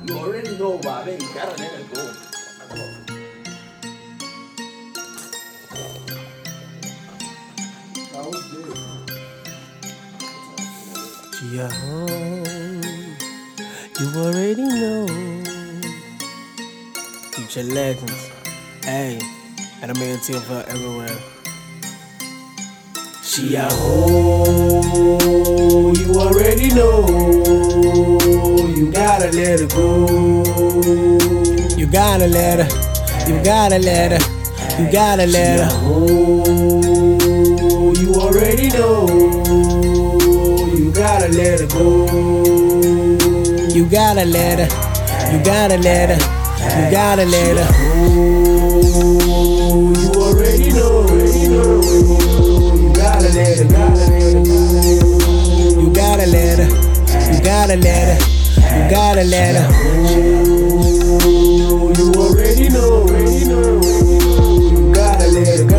You already know about it. You gotta let it go. That was good. Yeah, you already know. Future legends. Hey, and I'm here till for everywhere. She a hoe, you already know. You gotta let her go. You gotta let her. You gotta let her. You gotta let her. Oh, you already know. You gotta let her go. You gotta let her. You gotta let her. You gotta let her. Oh, you already know. You gotta let her. You gotta let her. You gotta let her. You gotta let her. Oh, you already know. You gotta let her.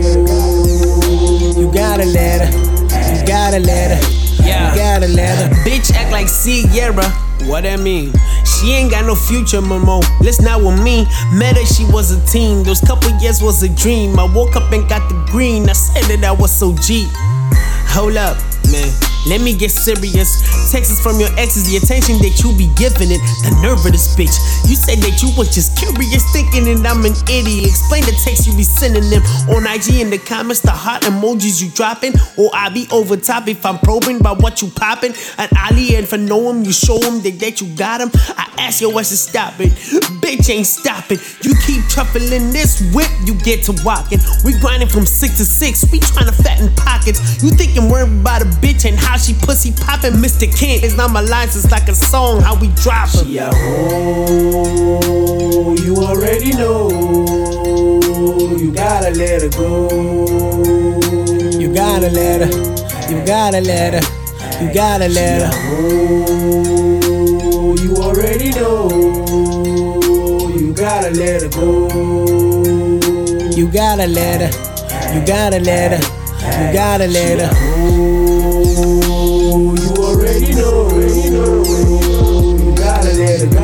You gotta let her. You gotta let her. You gotta let her. Bitch act like Sierra. What that mean? She ain't got no future, Momo. Listen not with me. Met her, she was a teen. Those couple years was a dream. I woke up and got the green. I said that I was so G. Hold up, man. Let me get serious. Texts from your exes, the attention that you be giving it. The nerve of this bitch. You said that you was just curious, thinking that I'm an idiot. Explain the text you be sending them on IG in the comments, the heart emojis you dropping. Or I be over top if I'm probing by what you popping. An Ali and for know him, you show him that you got him. I ask your ass to stop it. Bitch ain't stopping. You keep truffling this whip, you get to walking. We grinding from 6 to 6, we trying to fatten pockets. You thinking worried about a bitch and how she pussy poppin'. Mr. Kent is not my license, like a song, how we drop her. She a hoe, you already know. You gotta let her go. You gotta let her. You gotta let her. You gotta let her. Oh, you already know. You gotta let her go. You gotta let her. You gotta let her. You gotta let her. Oh, you already know. You gotta let her.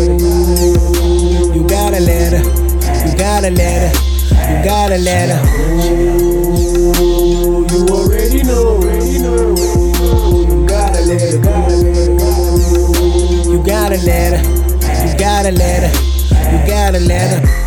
You gotta let her. You gotta let her. You gotta let her. Oh, you already know. You gotta let her. You gotta let her. You gotta let her. You gotta let her.